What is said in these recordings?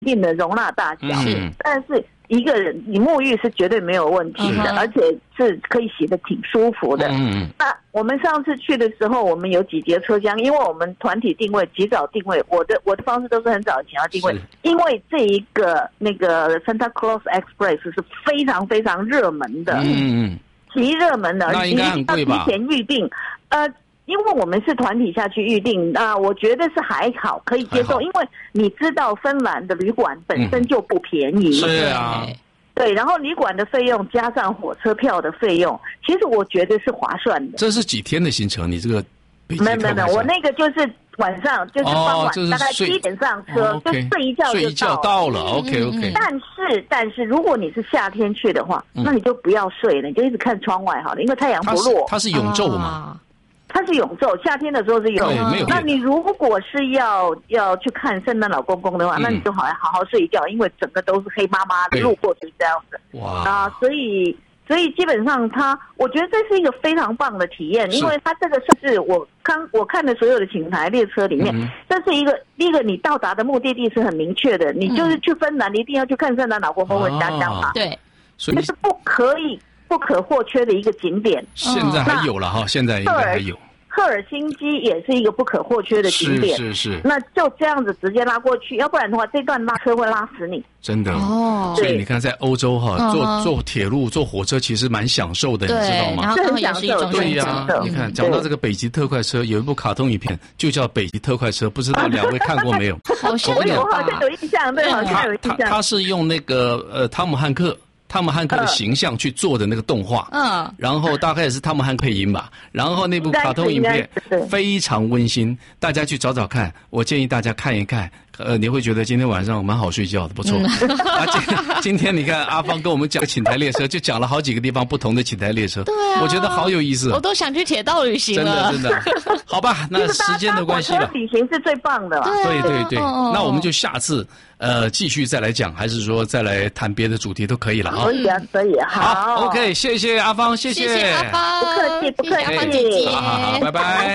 定的容纳大小，但是一个人你沐浴是绝对没有问题的，而且是可以洗得挺舒服的。那我们上次去的时候，我们有几节车厢，因为我们团体定位及早定位，我的方式都是很早以前要定位，因为这一个那个 Santa Claus Express 是非常非常热门的，极热门的， 那应该很贵吧？ 提前预定，因为我们是团体下去预定，我觉得是还好，可以接受，因为你知道芬兰的旅馆本身就不便宜， 是啊， 对，然后旅馆的费用加上火车票的费用，其实我觉得是划算的。 这是几天的行程？你这个没有，我那个就是晚上，就是傍晚，大概7点上车，就睡一觉睡一觉到了。OK。 但是如果你是夏天去的话，那你就不要睡了，你就一直看窗外好了，因为太阳不落。 它是永昼嘛？ 它是永昼，夏天的时候是永昼。那你如果是要去看圣诞老公公的话，那你就好好睡一觉，因为整个都是黑麻麻的，路过去这样子。哇！所以基本上我觉得这是一个非常棒的体验，因为它这个是我看的所有的请台列车里面，这是第一个你到达的目的地是很明确的，你就是去芬兰，你一定要去看圣诞老公公的家乡嘛。 对， 所以那是不可或缺的一个景点。 现在还有了哈，现在应该还有。 赫尔辛基也是一个不可或缺的景点， 是。 那就这样子直接拉过去，要不然的话，这段拉车会拉死你。 真的哦，所以你看，在欧洲哈，坐铁路、坐火车其实蛮享受的，你知道吗？ 是很享受， 对呀。你看，讲到这个北极特快车，有一部卡通影片就叫《北极特快车》，不知道两位看过没有？ 我好像有印象，对，好像有印象。 他是用那个汤姆汉克的形象去做的那个动画，然后大概也是汤姆汉克配音吧，然后那部卡通影片非常温馨，大家去找找看，我建议大家看一看，你会觉得今天晚上蛮好睡觉的，不错。今天你看阿芳跟我们讲请台列车，就讲了好几个地方不同的请台列车， 对啊， 我觉得好有意思， 我都想去铁道旅行了， 真的。好吧，那时间的关系了， 旅行是最棒的了， 对，那我们就下次继续再来讲，还是说再来谈别的主题都可以了啊？ 可以啊，好 ，OK， 谢谢阿芳，谢谢阿芳， 不客气， 阿芳姐姐， 好，拜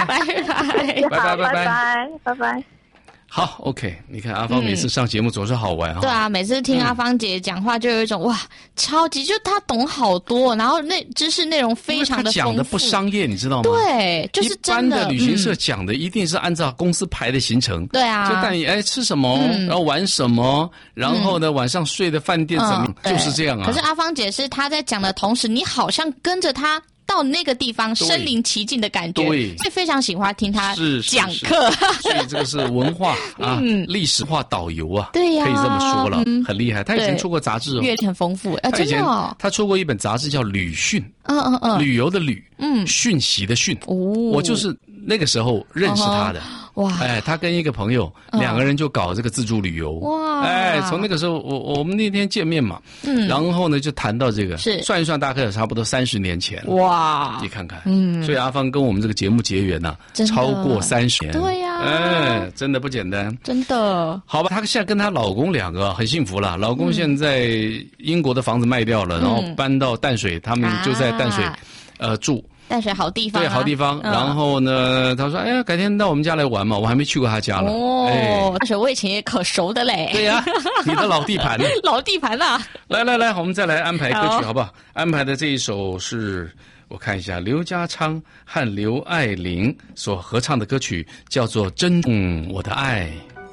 拜。 好 ，OK， 你看阿芳每次上节目总是好玩啊。 对啊，每次听阿芳姐讲话就有一种哇，超级就她懂好多，然后知识内容非常的丰富。 她讲的不商业，你知道吗？ 对，就是真的。 一般的旅行社讲的一定是按照公司排的行程。 对啊， 就带你吃什么，然后玩什么，然后呢晚上睡的饭店怎么样，就是这样啊。 可是阿芳姐是她在讲的同时，你好像跟着她到那个地方身临其境的感觉， 对， 所以非常喜欢听他讲课。 所以这个是文化啊，历史化导游啊， 对呀， 可以这么说了，很厉害。他以前出过杂志， 阅历很丰富啊，真的哦。 他出过一本杂志叫《旅讯》，旅游的旅，讯息的讯。我就是那个时候认识他的。哇！他跟一个朋友2个人就搞这个自助旅游。哇！从那个时候，我们那天见面嘛，然后呢就谈到这个，算一算大概有差不多30年前了。哇！你看看，所以阿芳跟我们这个节目结缘呢，超过30年。 对呀， 真的不简单， 真的。 好吧，她现在跟她老公2个很幸福了。老公现在英国的房子卖掉了，然后搬到淡水，他们就在淡水住。 淡水好地方， 对，好地方。然后呢，他说：“哎呀，改天到我们家来玩嘛，我还没去过他家了。” 淡水我以前也可熟的嘞。 对呀，你的老地盘， 老地盘啦。 来，我们再来安排歌曲，好不好？安排的这一首是我看一下，刘家昌和刘爱玲所合唱的歌曲，叫做《珍重我的爱》。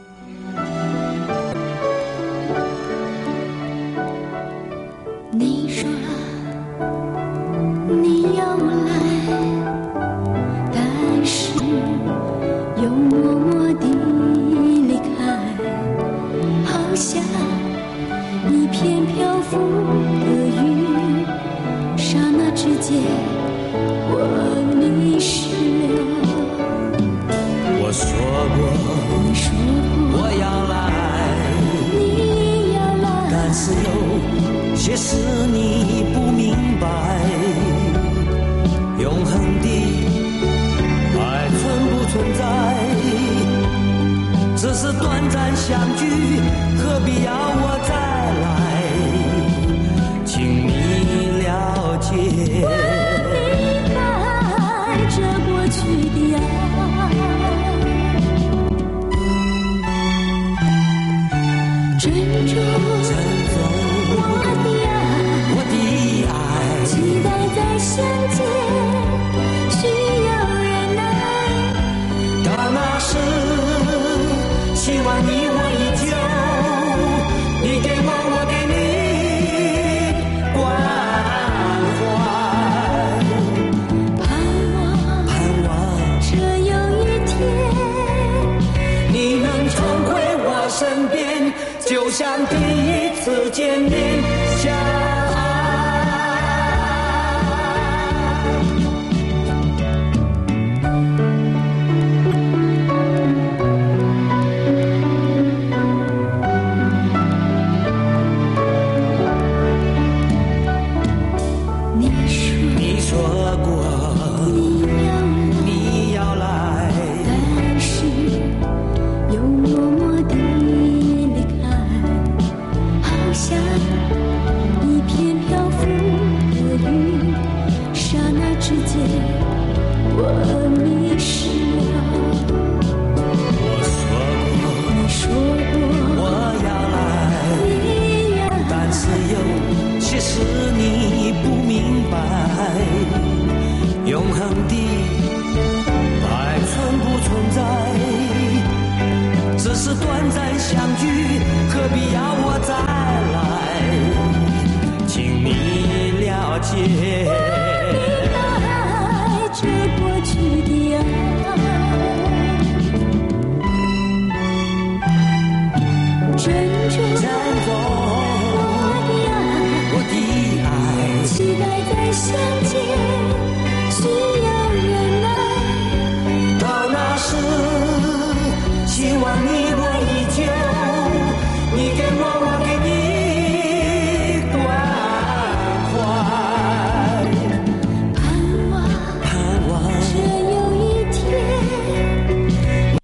你说你要来，但是又默默地离开，好像一片漂浮的云，刹那之间我迷失了。 我说过我要来， 你要来， 但是有些事你不明白，永恒的爱存不存在，只是短暂相聚，何必要我再来，请你了解， 我明白这过去的爱，真我的爱， 期待再相见，需要忍耐。 到那时，希望你我依旧，你给我，我给你关怀。盼望这有一天， 你能重回我身边，就像第一次见面相爱。你说过你要来， 但是又默默地离开，好像一片漂浮的云，刹那之间我迷失了。你说过我要来，但是其实你不明白，永恒的爱存不存在，只是短暂相聚，何必要我再来？请你了解， 爱这过去的爱，珍重我的爱， 期待再相见，需要忍耐。 到那时，希望你我依旧，你给我，我给你关怀。盼望这有一天。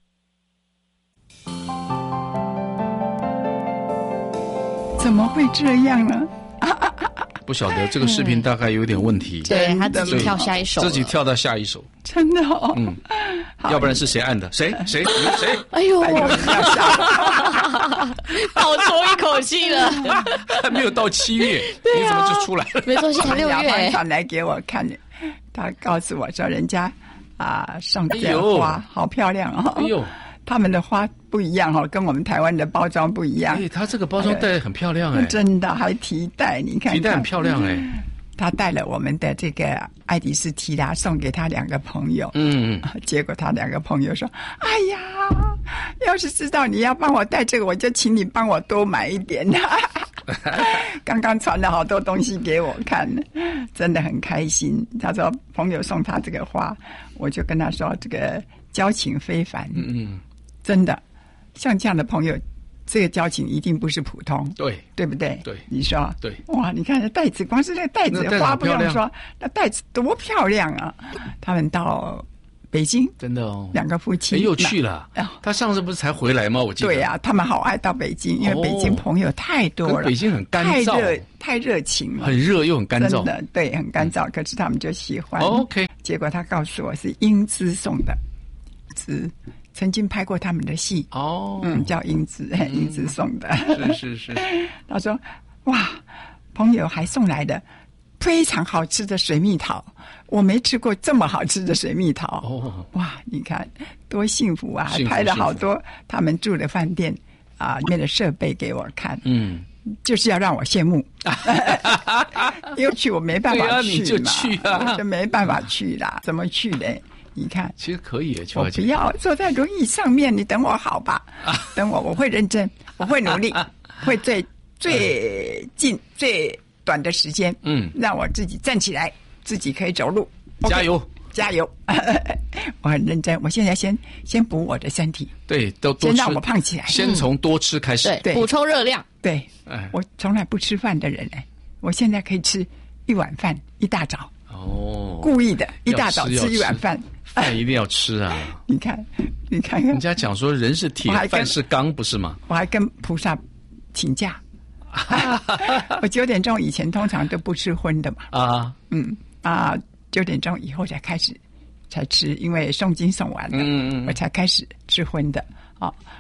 怎么会这样呢？ 不晓得这个视频大概有点问题。 对，他自己跳下一首， 自己跳到下一首。 真的哦。 要不然是谁按的？谁？ 哎呦，倒抽一口气了。 还没有到7月，你怎么就出来了？ 没错，现在6月。 传来给我看，他告诉我说人家送的花好漂亮哦。 哎呦， 他们的花不一样哦，跟我们台湾的包装不一样。 哎，他这个包装袋很漂亮哎， 真的还提袋，你看提袋很漂亮哎。 他带了我们的这个爱迪斯提拉送给他2个朋友，结果他2个朋友说：“哎呀，要是知道你要帮我带这个，我就请你帮我多买一点。”刚刚传了好多东西给我看，真的很开心。他说朋友送他这个花，我就跟他说这个交情非凡。真的，像这样的朋友，这个交情一定不是普通，对不对？ 对， 你说对。 哇，你看这袋子，光是这个袋子花不用说，那袋子多漂亮啊！他们到北京， 真的哦 ，2个夫妻又去了。他上次不是才回来吗？我记得。 对呀，他们好爱到北京，因为北京朋友太多了。 北京很干燥， 太热情了， 很热又很干燥。 真的，对，很干燥。可是他们就喜欢。 OK。 结果他告诉我是英姿送的，曾经拍过他们的戏叫英姿，英姿送的。 是。 他说：“哇，朋友还送来的非常好吃的水蜜桃，我没吃过这么好吃的水蜜桃。哇，你看多幸福啊！还拍了好多他们住的饭店里面的设备给我看。就是要让我羡慕，因为去我没办法去嘛， 你就去啊， 就没办法去啦，怎么去呢？你看， 其实可以， 我不要坐在轮椅上面，你等我好吧？等我会认真，我会努力，会最近最短的时间，让我自己站起来，自己可以走路。 加油！ 加油！我很认真，我现在先补我的身体， 对，都多吃， 先让我胖起来， 先从多吃开始， 对，补充热量。 对，我从来不吃饭的人我现在可以吃1碗饭，一大早。故意的，一大早吃1碗饭。 饭一定要吃啊！ 你看， 人家讲说人是铁，饭是钢，不是吗？ 我还跟菩萨请假。我9点钟以前通常都不吃荤的嘛。9点钟以后才吃，因为诵经诵完了，我才开始吃荤的。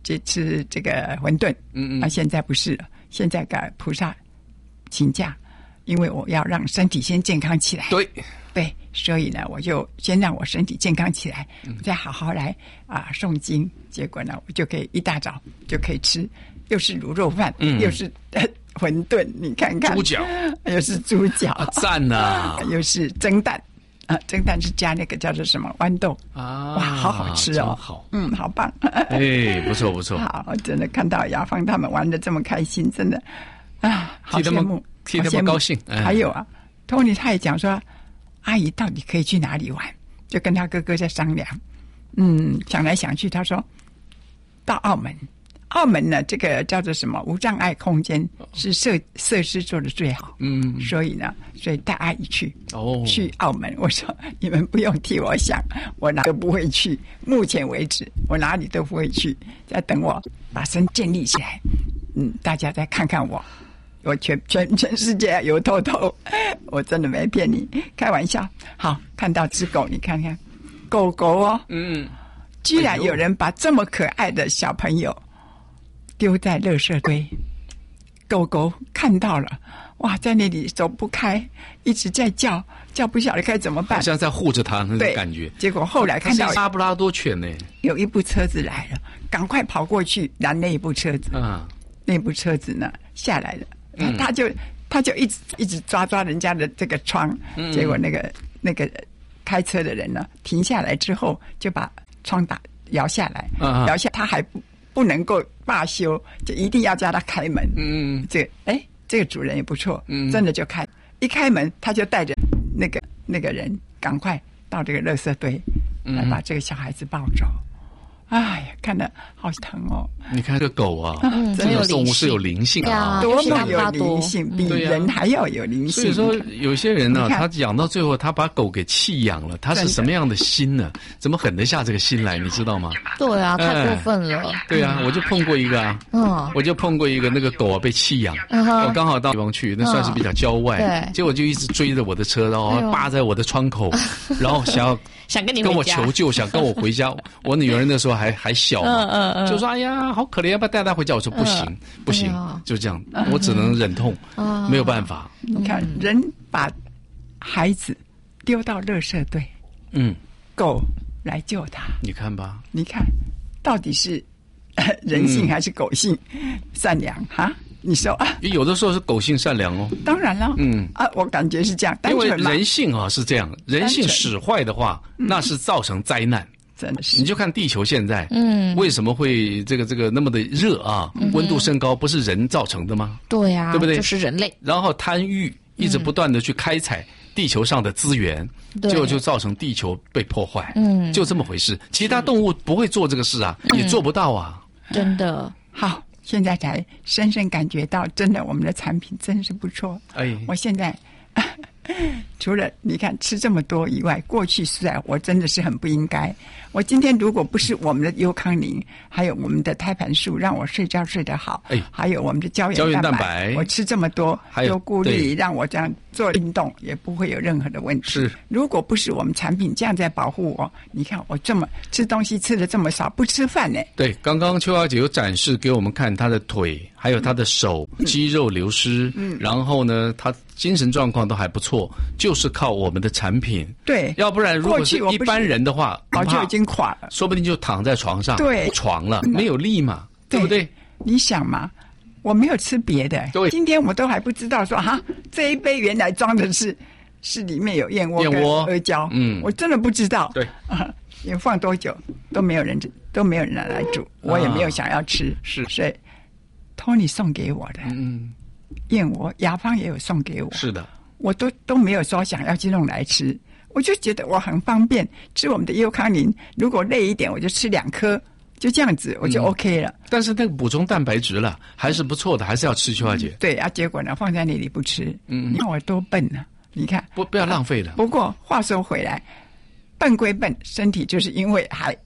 吃这个馄饨，现在不是了，现在给菩萨请假，因为我要让身体先健康起来。对，所以呢，我就先让我身体健康起来，再好好来诵经。结果呢，我就可以一大早就可以吃，又是卤肉饭，又是馄饨，你看看， 猪脚， 又是猪脚， 赞呐！ 又是蒸蛋。蒸蛋是加那个叫做什么豌豆哇，好好吃哦， 好， 好棒， 不错不错， 好，真的看到雅芳他们玩得这么开心，真的好羡慕， 替他们高兴。 还有Tony 他也讲说，阿姨到底可以去哪里玩，就跟他哥哥在商量，想来想去，他说到澳门。澳门呢，这个叫做什么无障碍空间是设施做的最好，所以带阿姨去澳门。我说你们不用替我想，我哪都不会去，目前为止我哪里都不会去，再等我把身建立起来，大家再看看我全世界有透透，我真的没骗你，开玩笑。好，看到只狗，你看看狗狗居然有人把这么可爱的小朋友丢在垃圾堆，狗狗看到了，哇，在那里走不开，一直在叫不晓得该怎么办， 好像在护着它那种感觉。 结果后来看到拉布拉多犬呢， 有一部车子来了，赶快跑过去拦那一部车子。那部车子呢下来了，他就一直抓人家的这个窗，结果那个开车的人呢停下来之后，就把窗摇下来，摇下他还不能够罢休，就一定要叫他开门。这个主人也不错，真的就开。一开门，他就带着那个人赶快到这个垃圾堆，来把这个小孩子抱走。哎呀，看得好疼哦！ 你看这个狗啊，这种动物是有灵性啊， 多么有灵性，比人还要有灵性。 所以说，有些人呢，他养到最后，他把狗给弃养了，他是什么样的心呢？怎么狠得下这个心来？你知道吗？ 对啊，太过分了。 对啊，我就碰过一个那个狗被弃养，我刚好到地方去，那算是比较郊外，结果就一直追着我的车，然后扒在我的窗口，然后想跟我求救，想跟我回家。我女儿那时候还小嘛，就说哎呀好可怜，要不要带她回家？我说不行，就这样，我只能忍痛，没有办法。 你看，人把孩子丢到垃圾堆，狗来救他， 你看吧， 你看到底是人性还是狗性善良哈？你说有的时候是狗性善良哦。 当然了，我感觉是这样， 因为人性是这样，人性使坏的话，那是造成灾难。 真的是， 你就看地球现在，为什么会这个那么的热啊？温度升高不是人造成的吗？ 对呀， 对不对？ 就是人类， 然后贪欲，一直不断的去开采地球上的资源，就造成地球被破坏。就这么回事。其他动物不会做这个事啊，也做不到啊。 真的好。现在才深深感觉到，真的我们的产品真是不错。我现在除了你看吃这么多以外，过去实在我真的是很不应该。我今天如果不是我们的优康宁，还有我们的胎盘素让我睡觉睡得好，还有我们的胶原蛋白，我吃这么多有顾虑让我这样做运动也不会有任何的问题。 是， 如果不是我们产品这样在保护我，你看我这么吃东西吃的这么少，不吃饭呢。 对，刚刚邱小姐有展示给我们看她的腿，还有她的手肌肉流失，然后呢，她精神状况都还不错，就是靠我们的产品。 对， 要不然如果是一般人的话， 就已经垮了， 说不定就躺在床上， 对， 床了，没有力嘛，对不对？ 你想嘛，我没有吃别的，对，今天我都还不知道说这一杯原来装的是里面有燕窝跟阿胶，我真的不知道， 对， 你放多久都没有人拿来煮，我也没有想要吃， 是， 所以 Tony 送给我的，燕窝雅芳也有送给我， 是的， 我都没有说想要去弄来吃，我就觉得我很方便吃我们的优康宁，如果累一点我就吃2颗，就这样子我就 OK 了。 但是那个补充蛋白质了还是不错的，还是要吃。邱小姐， 对啊，结果呢放在那里不吃，你看我多笨呢，你看不要浪费了。 不过话说回来，笨归笨，身体就是因为还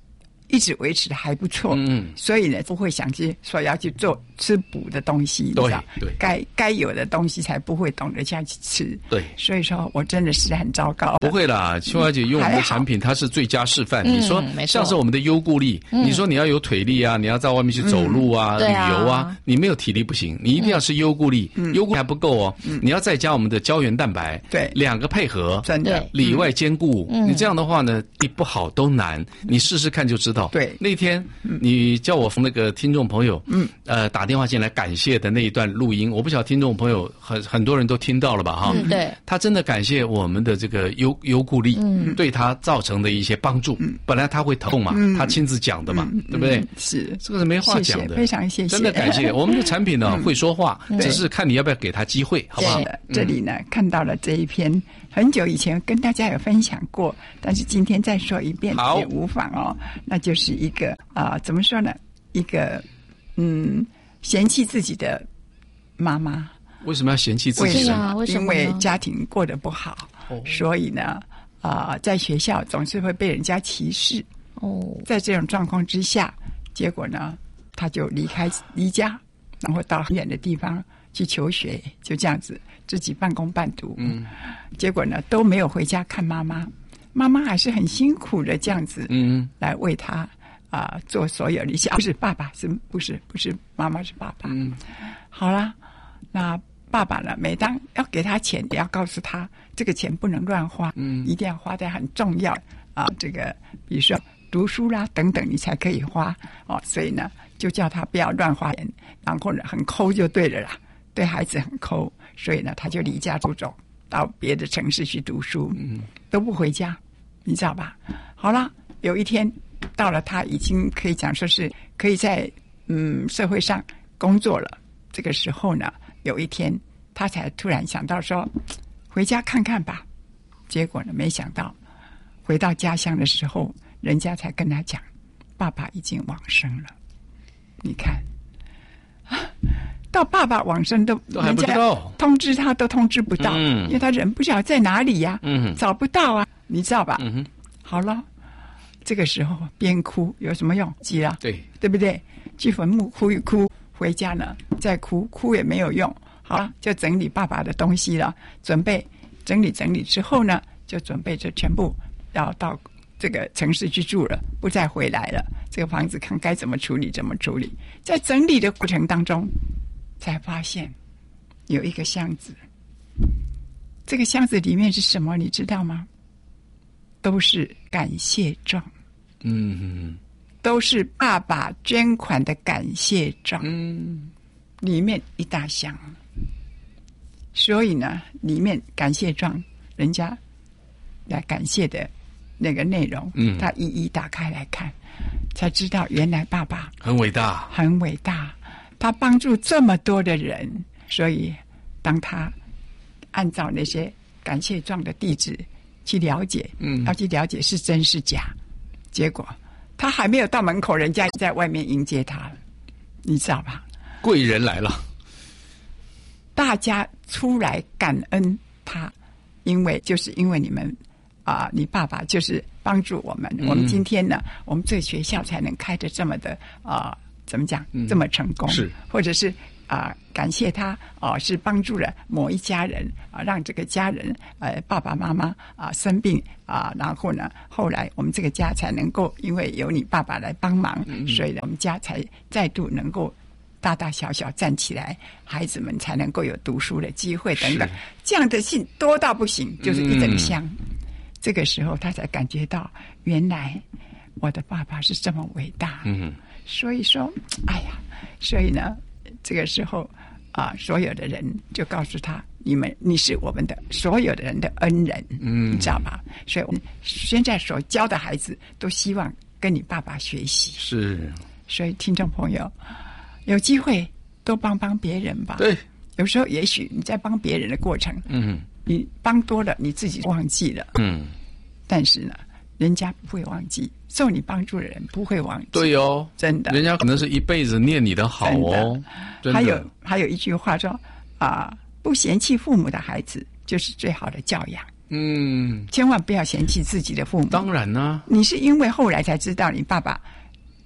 一直维持的还不错，所以呢不会想去说要去吃补的东西， 对， 该有的东西才不会懂得下去吃。 对， 所以说我真的是很糟糕。 不会啦，秋华姐用我们的产品，它是最佳示范。你说像是我们的优固力，你说你要有腿力啊，你要在外面去走路啊、旅游啊，你没有体力不行，你一定要吃优固力。优固力还不够哦，你要再加我们的胶原蛋白， 对 ，2个配合， 真的里外兼顾。你这样的话呢，你不好都难，你试试看就知道。 对， 那天你叫我那个听众朋友，打电话进来感谢的那一段录音，我不晓得听众朋友很多人都听到了吧？哈， 对， 他真的感谢我们的这个优固力，对他造成的一些帮助。本来他会疼痛嘛，他亲自讲的嘛，对不对？ 是， 这个是没话讲的， 非常谢谢， 真的感谢我们的产品呢，会说话，只是看你要不要给他机会，好不好？ 这里呢看到了这一篇，很久以前跟大家有分享过，但是今天再说一遍也无妨哦。那就是一个怎么说呢？一个嫌弃自己的妈妈。 为什么要嫌弃自己呢？ 因为家庭过得不好，所以呢在学校总是会被人家歧视。在这种状况之下，结果呢他就离家，然后到很远的地方去求学，就这样子自己半工半读。结果呢都没有回家看妈妈，妈妈还是很辛苦的这样子来为他做所有的一些，不是爸爸，不是妈妈，是爸爸。好啦，那爸爸呢每当要给他钱，也要告诉他这个钱不能乱花，一定要花在很重要这个比如说读书啦等等，你才可以花所以呢就叫他不要乱花钱，然后呢很抠就对了啦，对孩子很抠，所以呢他就离家出走到别的城市去读书，都不回家，你知道吧？好了，有一天到了他已经可以讲说是可以在社会上工作了，这个时候呢有一天他才突然想到说回家看看吧，结果呢没想到回到家乡的时候，人家才跟他讲爸爸已经往生了。你看到爸爸往生都还不知道， 通知他都通知不到，因为他人不晓得在哪里呀，找不到啊，你知道吧？好了，这个时候边哭有什么用？急了，对不对？去坟墓哭一哭，回家呢再哭也没有用。好了，就整理爸爸的东西了，准备整理之后呢，就准备着全部要到这个城市去住了，不再回来了。这个房子看该怎么处理怎么处理。在整理的过程当中，才发现有一个箱子，这个箱子里面是什么你知道吗？都是感谢状，都是爸爸捐款的感谢状，里面一大箱。所以呢，里面感谢状，人家来感谢的那个内容，他一一打开来看，才知道原来爸爸很伟大， 很伟大，他帮助这么多的人。所以当他按照那些感谢状的地址去了解，要去了解是真是假，结果他还没有到门口，人家在外面迎接他了，你知道吧？ 贵人来了， 大家出来感恩他，因为你们你爸爸就是帮助我们，我们今天呢，我们这个学校才能开得这么的怎么讲，这么成功， 是， 或者是感谢他是帮助了某一家人让这个家人爸爸妈妈生病然后呢，后来我们这个家才能够因为有你爸爸来帮忙，所以呢，我们家才再度能够大大小小站起来，孩子们才能够有读书的机会等等，这样的信多到不行，就是一整箱。这个时候他才感觉到，原来我的爸爸是这么伟大。所以说，哎呀，所以呢，这个时候所有的人就告诉他，你是我们的所有的人的恩人，你知道吧？所以我们现在所教的孩子都希望跟你爸爸学习。 是， 所以听众朋友，有机会多帮帮别人吧。 对， 有时候也许你在帮别人的过程，你帮多了，你自己忘记了，但是呢，人家不会忘记，受你帮助的人不会忘记。 对哦， 真的， 人家可能是一辈子念你的好哦。真的， 还有一句话说不嫌弃父母的孩子就是最好的教养。千万不要嫌弃自己的父母。 当然呢， 你是因为后来才知道你爸爸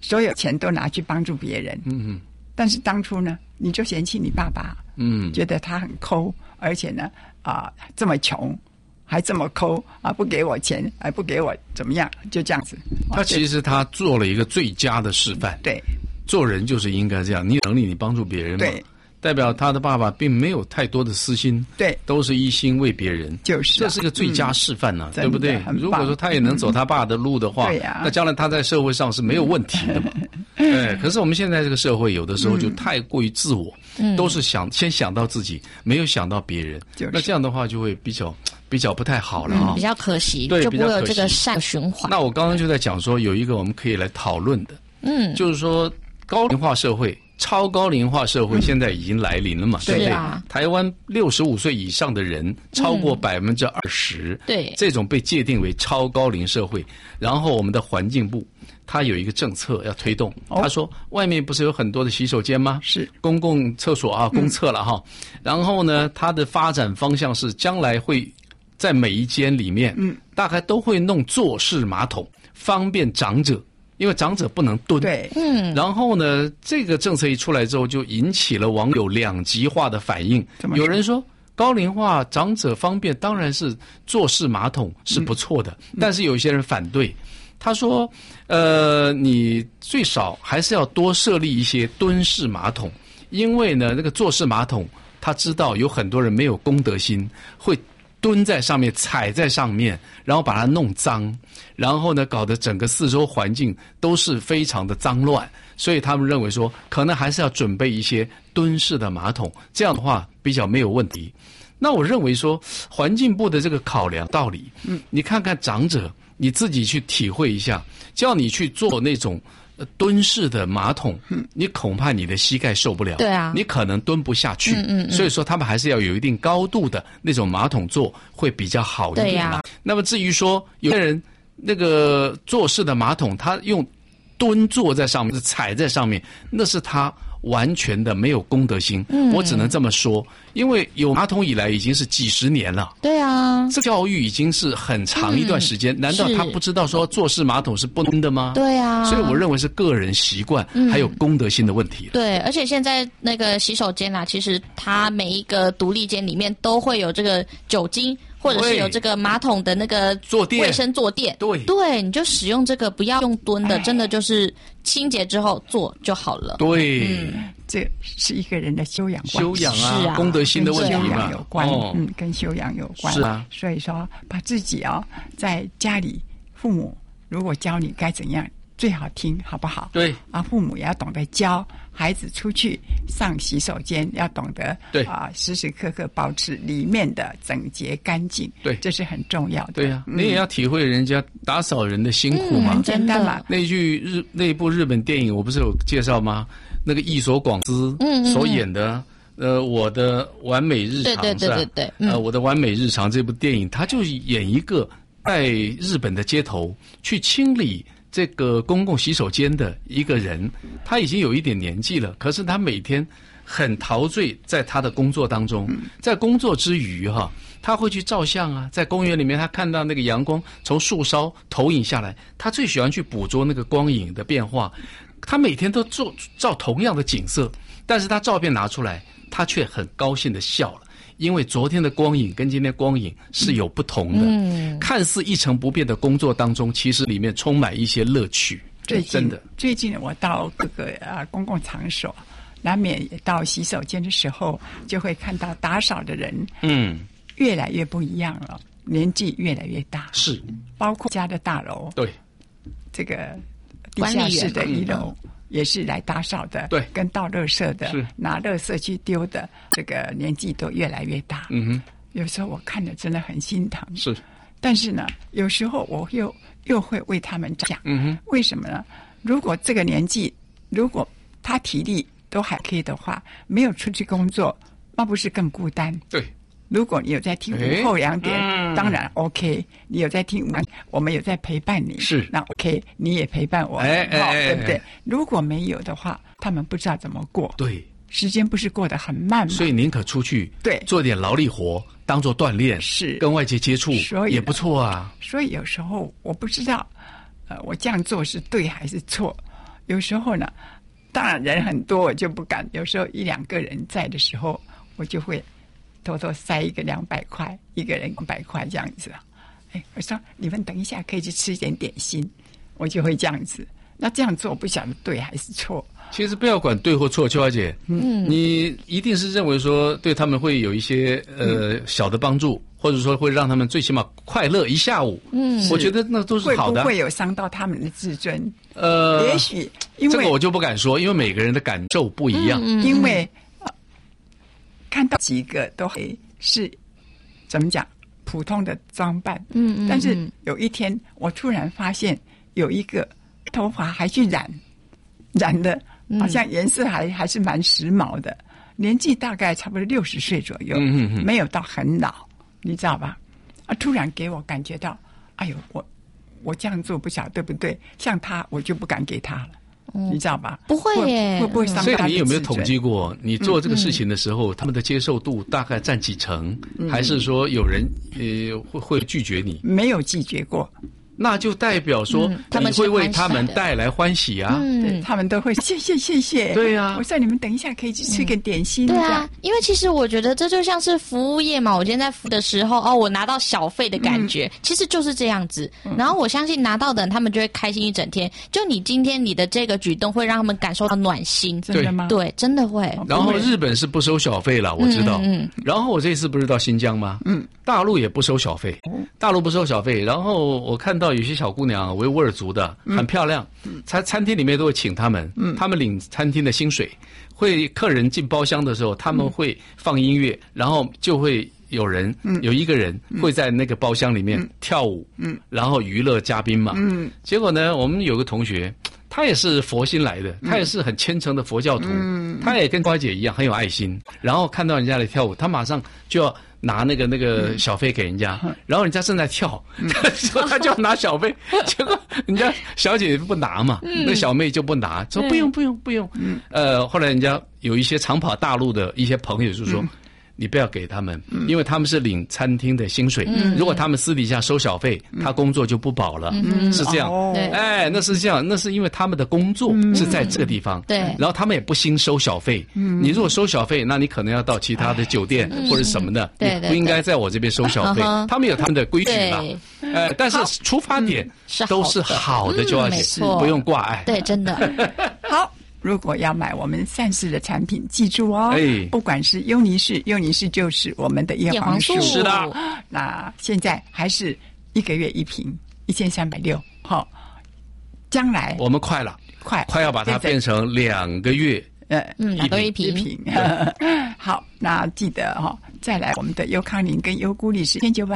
所有钱都拿去帮助别人。但是当初呢，你就嫌弃你爸爸，觉得他很抠，而且呢，这么穷，还这么抠啊，不给我钱，还不给我怎么样，就这样子。 他其实他做了一个最佳的示范。 对， 做人就是应该这样，你有能力你帮助别人嘛。对。代表他的爸爸并没有太多的私心， 对， 都是一心为别人， 就是这是个最佳示范呢，对不对？如果说他也能走他爸的路的话，那将来他在社会上是没有问题的嘛。可是我们现在这个社会有的时候就太过于自我，都是先想到自己，没有想到别人，那这样的话就会比较不太好了啊， 比较可惜， 对， 就不会有这个善循环。 那我刚刚就在讲说，有一个我们可以来讨论的，就是说高龄化社会。超高龄化社会现在已经来临了嘛，对不对？台湾65岁以上的人超过20%， 对， 这种被界定为超高龄社会。然后我们的环境部它有一个政策要推动，他说外面不是有很多的洗手间吗？ 是公共厕所啊，公厕了哈。然后呢，它的发展方向是将来会在每一间里面，大概都会弄坐式马桶，方便长者。因为长者不能蹲， 对， 然后呢，这个政策一出来之后，就引起了网友两极化的反应。有人说，高龄化长者方便，当然是坐式马桶是不错的，但是有一些人反对，他说，你最少还是要多设立一些蹲式马桶，因为呢，那个坐式马桶，他知道有很多人没有公德心，会蹲在上面，踩在上面，然后把它弄脏，然后呢，搞得整个四周环境都是非常的脏乱，所以他们认为说，可能还是要准备一些蹲式的马桶，这样的话比较没有问题。那我认为说，环境部的这个考量道理，你看看长者，你自己去体会一下，叫你去做那种蹲式的马桶，你恐怕你的膝盖受不了， 对啊， 你可能蹲不下去，所以说他们还是要有一定高度的那种马桶座会比较好一点啦。那么至于说有些人那个坐式的马桶，他用蹲坐在上面，踩在上面，那是他完全的没有公德心，我只能这么说，因为有马桶以来已经是几十年了， 对啊， 这教育已经是很长一段时间，难道他不知道说坐式马桶是不能的吗？ 对啊， 所以我认为是个人习惯还有公德心的问题。 对，而且现在那个洗手间其实它每一个独立间里面都会有这个酒精，或者是有这个马桶的那个卫生坐垫，对，你就使用这个，不要用蹲的，真的就是清洁之后做就好了。 对， 这是一个人的修养啊，公德心的问题嘛， 跟修养有关，跟修养有关。 是啊， 所以说把自己在家里，父母如果教你该怎样，最好听，好不好？ 对啊，父母也要懂得教孩子出去上洗手间，要懂得时时刻刻保持里面的整洁干净， 对， 这是很重要的。 对呀，你也要体会人家打扫人的辛苦嘛， 真的嘛。 那部日本电影我不是有介绍吗？那个役所广司所演的我的完美日常， 对， 我的完美日常这部电影，他就演一个在日本的街头去清理这个公共洗手间的一个人，他已经有一点年纪了，可是他每天很陶醉在他的工作当中，在工作之余他会去照相啊，在公园里面他看到那个阳光从树梢投影下来，他最喜欢去捕捉那个光影的变化，他每天都照同样的景色，但是他照片拿出来，他却很高兴的笑了，因为昨天的光影跟今天光影是有不同的，看似一成不变的工作当中，其实里面充满一些乐趣。最近我到各个公共场所，难免到洗手间的时候，就会看到打扫的人，越来越不一样了，年纪越来越大，是包括家的大楼，对，这个地下室的1楼。也是来打扫的，对，跟倒垃圾的，是拿垃圾去丢的，这个年纪都越来越大。有时候我看着真的很心疼。是，但是呢，有时候我又会为他们讲，为什么呢？如果这个年纪，如果他体力都还可以的话，没有出去工作，那不是更孤单？对。如果你有在听午后2点，当然 OK。你有在听，我们有在陪伴你，是那 OK， 你也陪伴我，对不对？如果没有的话，他们不知道怎么过。对，时间不是过得很慢吗？所以宁可出去，对，做点劳力活，当做锻炼，是跟外界接触，也不错啊。所以有时候我不知道，我这样做是对还是错。 有时候呢，当然人很多我就不敢，有时候1、2个人在的时候，我就会偷偷塞一个200块，一个人200块这样子。我说你们等一下可以去吃一点点心，我就会这样子。那这样做不晓得对还是错。 其实不要管对或错，秋华姐，你一定是认为说对他们会有一些小的帮助，或者说会让他们最起码快乐一下午。我觉得那都是好的。 会不会有伤到他们的自尊？也许因为这个我就不敢说，因为每个人的感受不一样。 因为看到几个都还是怎么讲普通的装扮，但是有一天我突然发现有一个头发还去染的。好像颜色还是蛮时髦的，年纪大概差不多60岁左右，没有到很老，你知道吧？突然给我感觉到，哎呦，我这样做不晓得对不对？像他，我就不敢给他了，你知道吧？ 不会耶， 会不会伤他的自尊？ 所以你有没有统计过，你做这个事情的时候，他们的接受度大概占几成？还是说有人会拒绝你？ 没有拒绝过。 那就代表说你会为他们带来欢喜啊， 对，他们都会谢谢。 对啊， 我说你们等一下可以去吃个点心。 对啊，因为其实我觉得这就像是服务业嘛，我今天在服务的时候，我拿到小费的感觉，其实就是这样子。然后我相信拿到的人，他们就会开心一整天。就你今天你的这个举动，会让他们感受到暖心。 真的吗？ 对，真的会。 然后日本是不收小费了，我知道。然后我这次不是到新疆吗？大陆也不收小费，大陆不收小费。然后我看到有些小姑娘维吾尔族的很漂亮，餐厅里面都会请他们，他们领餐厅的薪水，会客人进包厢的时候，他们会放音乐，然后就会有一个人会在那个包厢里面跳舞，然后娱乐嘉宾嘛。结果呢，我们有个同学，他也是佛心来的，他也是很虔诚的佛教徒，他也跟瓜姐一样很有爱心，然后看到人家来跳舞，他马上就要拿那个小费给人家，然后人家正在跳，他就要拿小费，结果人家小姐不拿嘛，那小妹就不拿，说不用。后来人家有一些常跑大陆的一些朋友就说，你不要给他们，因为他们是领餐厅的薪水，如果他们私底下收小费，他工作就不保了，是这样。那是这样，那是因为他们的工作是在这个地方， 对， 然后他们也不兴收小费。你如果收小费，那你可能要到其他的酒店或者什么的，你不应该在我这边收小费。他们有他们的规矩啦，但是出发点都是好的，就要不用挂碍。 对，真的好。如果要买我们善事的产品，记住哦，不管是优尼氏就是我们的叶黄素， 是的。 那现在还是1个月1瓶，1360。好，将来我们快要把它变成2个月 ，2个月1瓶。 好，那记得再来我们的优康宁跟优菇丽是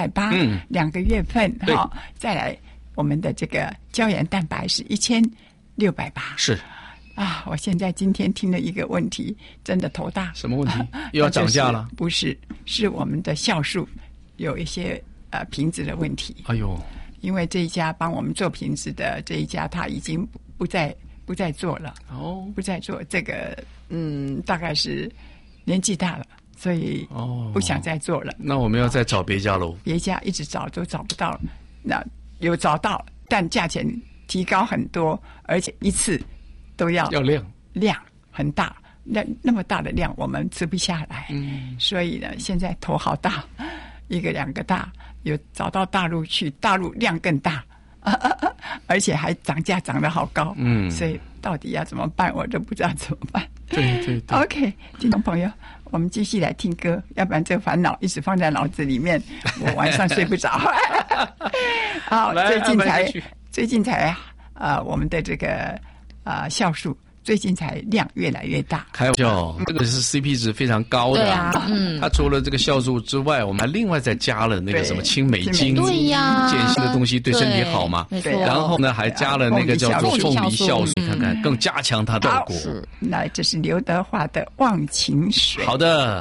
1980，2个月份再来我们的这个胶原蛋白是1680， 是。 我现在今天听了一个问题，真的头大。 什么问题？又要涨价了？ 不是，是我们的酵素有一些瓶子的问题。 哎呦， 因为这一家帮我们做瓶子的这一家，他已经不再做了。不再做这个，大概是年纪大了，所以不想再做了。 那我们要再找别家喽。 别家一直找都找不到了，那有找到，但价钱提高很多，而且一次都要量很大，那么大的量我们吃不下来，所以呢，现在头好大，1个2个大，有找到大陆去，大陆量更大，而且还涨价涨得好高，所以到底要怎么办，我都不知道怎么办。 对 OK， 听众朋友，我们继续来听歌，要不然这个烦恼一直放在脑子里面，我晚上睡不着。好，最近才我们的这个酵素最近才量越来越大。 开玩笑，这个是 CP 值非常高的。 对啊， 它除了这个酵素之外，我们还另外再加了那个什么青霉精， 对呀， 碱性的东西对身体好嘛。 没错。 然后呢，还加了那个叫做凤梨酵素，看看更加强它的效果。 那这是刘德华的《忘情水》。 好的。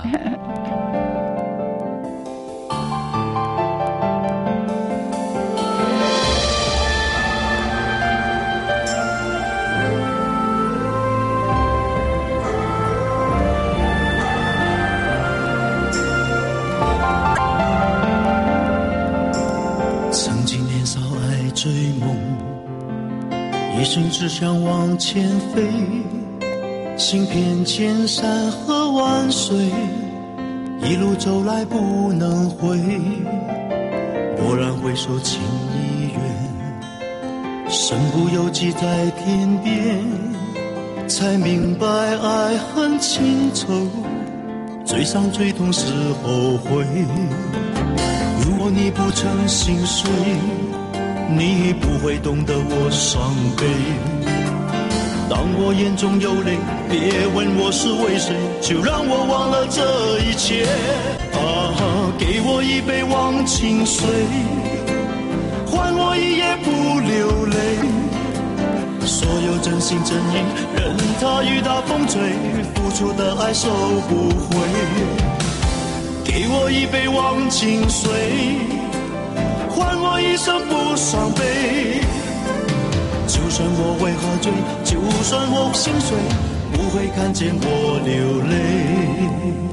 心只想往前飞，行遍千山和万水，一路走来不能回，蓦然回首情已远，身不由己在天边，才明白爱恨情仇，最伤最痛是后悔。如果你不曾心碎，你不会懂得我伤悲。当我眼中有泪，别问我是为谁，就让我忘了这一切。给我一杯忘情水，换我一夜不流泪。所有真心真意，任它雨打风吹，付出的爱收不回。给我一杯忘情水，换我一生不伤悲。就算我会喝醉，就算我心碎，不会看见我流泪。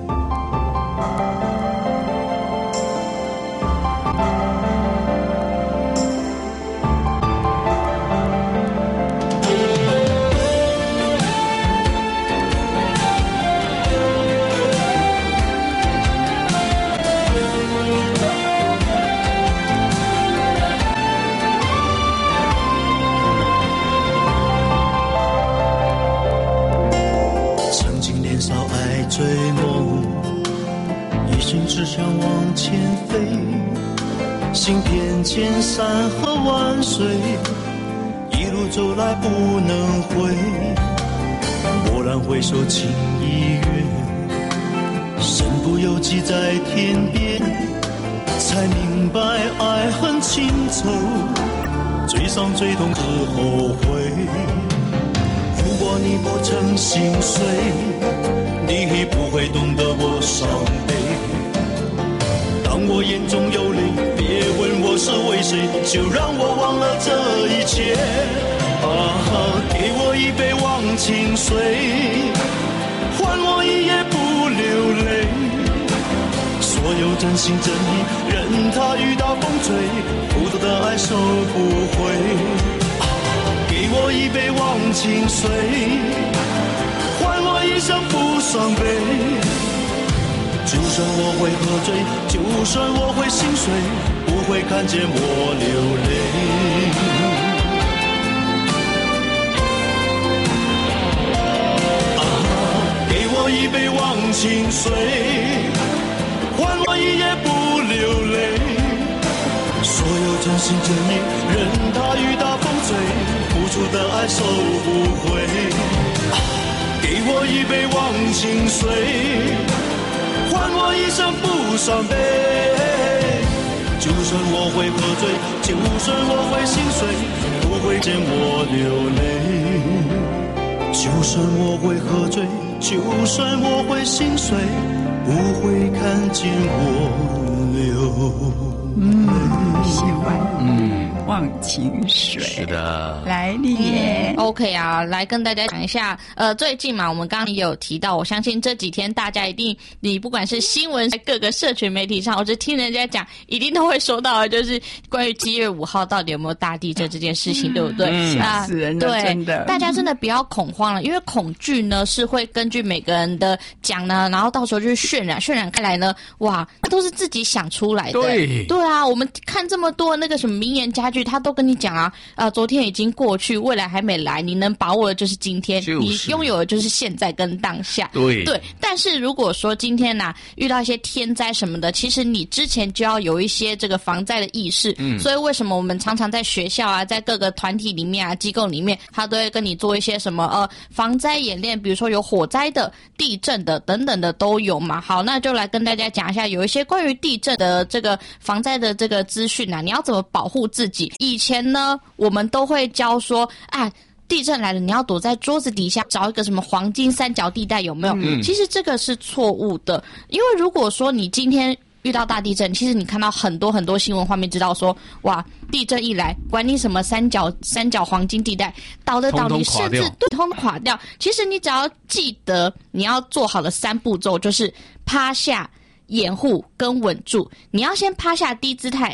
只想往前飞，行遍千山和万水，一路走来不能回，蓦然回首情已远，身不由己在天边，才明白爱恨情仇，最伤最痛是后悔。如果你不曾心碎，你不会懂得我伤悲。当我眼中有泪，别问我是为谁，就让我忘了这一切。给我一杯忘情水，换我一夜不流泪。所有真心真意，任它雨打风吹，付出的爱收不回。给我一杯忘情水，换我一生不伤悲。就算我会喝醉，就算我会心碎，不会看见我流泪。给我一杯忘情水，换我一夜不流泪。所有真心真意，任它雨打风吹，付出的爱收不回。给我一杯忘情水，换我一生不伤悲。就算我会喝醉，就算我会心碎，不会见我流泪。就算我会喝醉，就算我会心碎，不会看见我流泪。 喜欢忘情水。 是的， 来丽莲 ，OK 啊，来跟大家讲一下，最近嘛，我们刚刚也有提到，我相信这几天大家一定，你不管是新闻在各个社群媒体上，或者听人家讲，一定都会说到的，就是关于7月5号到底有没有大地震这件事情，对不对？ 吓死人了，真的， 大家真的不要恐慌了，因为恐惧呢是会根据每个人的讲呢，然后到时候就渲染开来呢，哇，那都是自己想出来的。对啊，我们看这么多那个什么名言佳句，他都跟你讲啊，昨天已经过去，未来还没来，你能把握的就是今天，你拥有的就是现在跟当下。对，但是如果说今天遇到一些天灾什么的，其实你之前就要有一些这个防灾的意识。所以为什么我们常常在学校啊，在各个团体里面啊，机构里面，他都会跟你做一些什么防灾演练，比如说有火灾的、地震的等等的都有嘛。好，那就来跟大家讲一下，有一些关于地震的这个防灾的这个资讯你要怎么保护自己。以前呢，我们都会教说地震来了，你要躲在桌子底下找一个什么黄金三角地带，有没有？其实这个是错误的，因为如果说你今天遇到大地震，其实你看到很多很多新闻画面，知道说哇，地震一来，管你什么三角黄金地带，倒的倒，你甚至通垮掉。其实你只要记得你要做好的3步骤，就是趴下、掩护跟稳住。你要先趴下低姿态。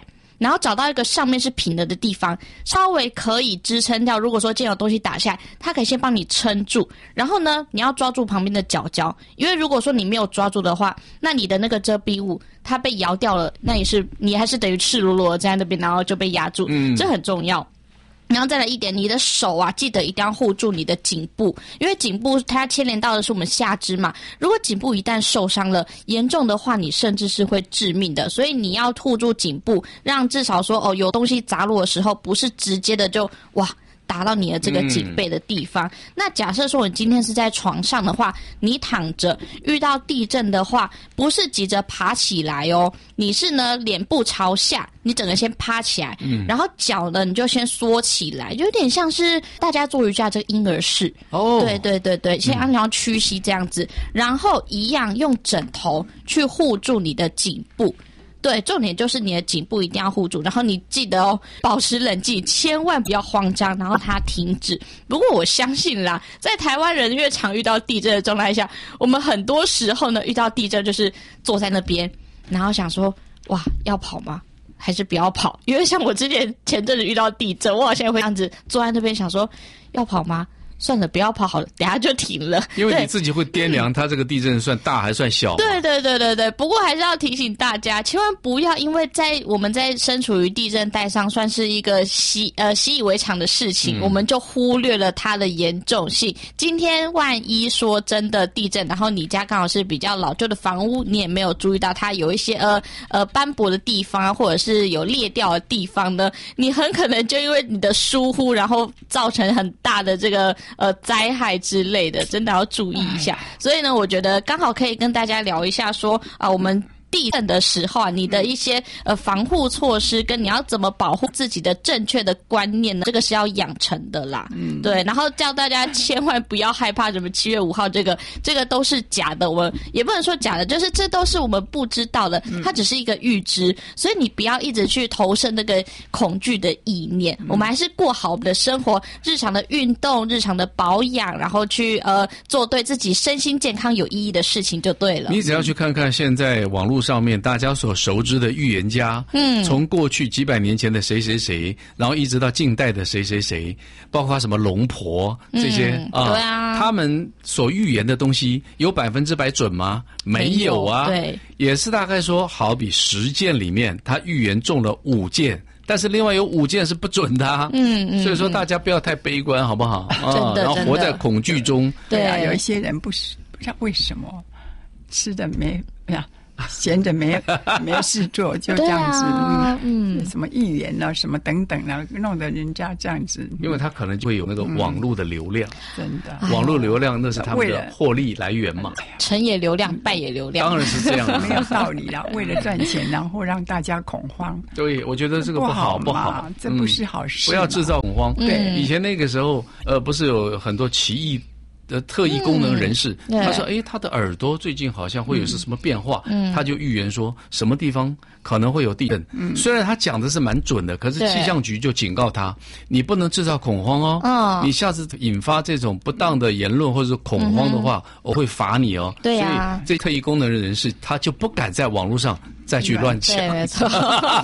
然后找到一个上面是平的地方，稍微可以支撑掉，如果说今天有东西打下来，它可以先帮你撑住，然后呢你要抓住旁边的角角，因为如果说你没有抓住的话，那你的那个遮蔽物它被摇掉了，那也是你还是等于赤裸裸在那边，然后就被压住，这很重要。然后再来一点，你的手啊，记得一定要护住你的颈部，因为颈部它牵连到的是我们下肢嘛。如果颈部一旦受伤了，严重的话，你甚至是会致命的。所以你要护住颈部，让至少说有东西砸落的时候，不是直接的就打到你的这个颈背的地方。那假设说你今天是在床上的话，你躺着遇到地震的话，不是急着爬起来你是呢脸部朝下，你整个先趴起来，然后脚呢你就先缩起来，就有点像是大家做瑜伽这个婴儿式。对对对对，先按照屈膝这样子，然后一样用枕头去护住你的颈部。对，重点就是你的颈部一定要护住，然后你记得保持冷静，千万不要慌张，然后它停止。不过我相信啦，在台湾人越常遇到地震的状态下，我们很多时候呢遇到地震就是坐在那边，然后想说要跑吗？还是不要跑？因为像我前阵子遇到地震，我好像会这样子坐在那边想说要跑吗？算了，不要跑好了，等下就停了。 因为你自己会掂量它这个地震算大还算小。 对对对对对，不过还是要提醒大家，千万不要因为我们在身处于地震带上，算是一个习以为常的事情，我们就忽略了它的严重性。今天万一说真的地震，然后你家刚好是比较老旧的房屋，你也没有注意到它有一些斑驳的地方，或者是有裂掉的地方呢，你很可能就因为你的疏忽，然后造成很大的这个灾害之类的，真的要注意一下。所以呢，我觉得刚好可以跟大家聊一下说我们地震的时候你的一些防护措施跟你要怎么保护自己的正确的观念呢，这个是要养成的啦。对，然后叫大家千万不要害怕什么7月5号这个都是假的，我也不能说假的，就是这都是我们不知道的，它只是一个预知，所以你不要一直去投射那个恐惧的意念，我们还是过好我们的生活，日常的运动，日常的保养，然后去做对自己身心健康有意义的事情就对了。 你只要去看看现在网络上面大家所熟知的预言家，从过去几百年前的谁谁谁，然后一直到近代的谁谁谁，包括什么龙婆这些对啊， 他们所预言的东西有100%准吗？没有啊， 对， 也是大概说，好比10件里面他预言中了5件。但是另外有5件是不准的所以说大家不要太悲观，好不好？ 真的， 然后活在恐惧中。 对啊，有一些人不知道为什么吃的闲着没事做，就这样子，什么预言啊，什么等等啊，弄得人家这样子。 因为他可能就会有那个网络的流量， 真的， 网络流量那是他们的获利来源嘛。 成也流量，败也流量， 当然是这样， 没有道理啦。为了赚钱，然后让大家恐慌。 对，我觉得这个不好， 这不是好事。 不要制造恐慌。 对， 以前那个时候，不是有很多奇异的特异功能人士，他说他的耳朵最近好像会有是什么变化，他就预言说什么地方可能会有地震。虽然他讲的是蛮准的，可是气象局就警告他，你不能制造恐慌你下次引发这种不当的言论或者是恐慌的话，我会罚你对啊，所以这特异功能的人士他就不敢在网络上再去乱讲。 对，没错。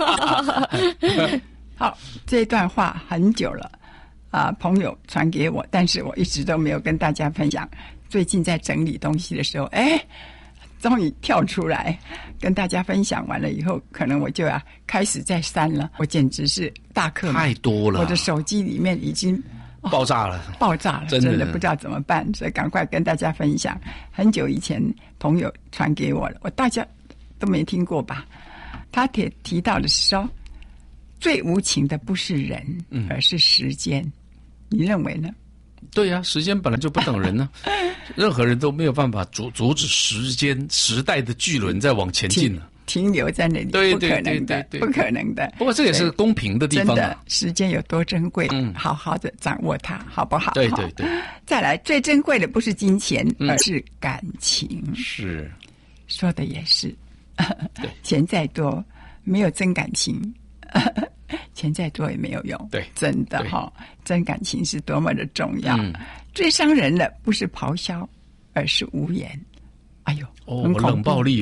好，这段话很久了朋友传给我，但是我一直都没有跟大家分享。最近在整理东西的时候，终于跳出来跟大家分享完了以后，可能我就要开始再删了。我简直是大课太多了， 我的手机里面已经爆炸了， 真的不知道怎么办，所以赶快跟大家分享。很久以前朋友传给我了，大家都没听过吧？他提到的是说，最无情的不是人，而是时间。你认为呢？ 对啊，时间本来就不等人呢，任何人都没有办法阻止时代的巨轮在往前进呢， 停留在那里， 对， 不可能的，不可能的。 不过这也是公平的地方真的，时间有多珍贵，好好的掌握它，好不好？ 对。 再来，最珍贵的不是金钱，而是感情。 是， 说的也是，钱再多，没有真感情。钱再多也没有用， 对， 真的真感情是多么的重要。最伤人的不是咆哮，而是无言。哎呦，很冷暴力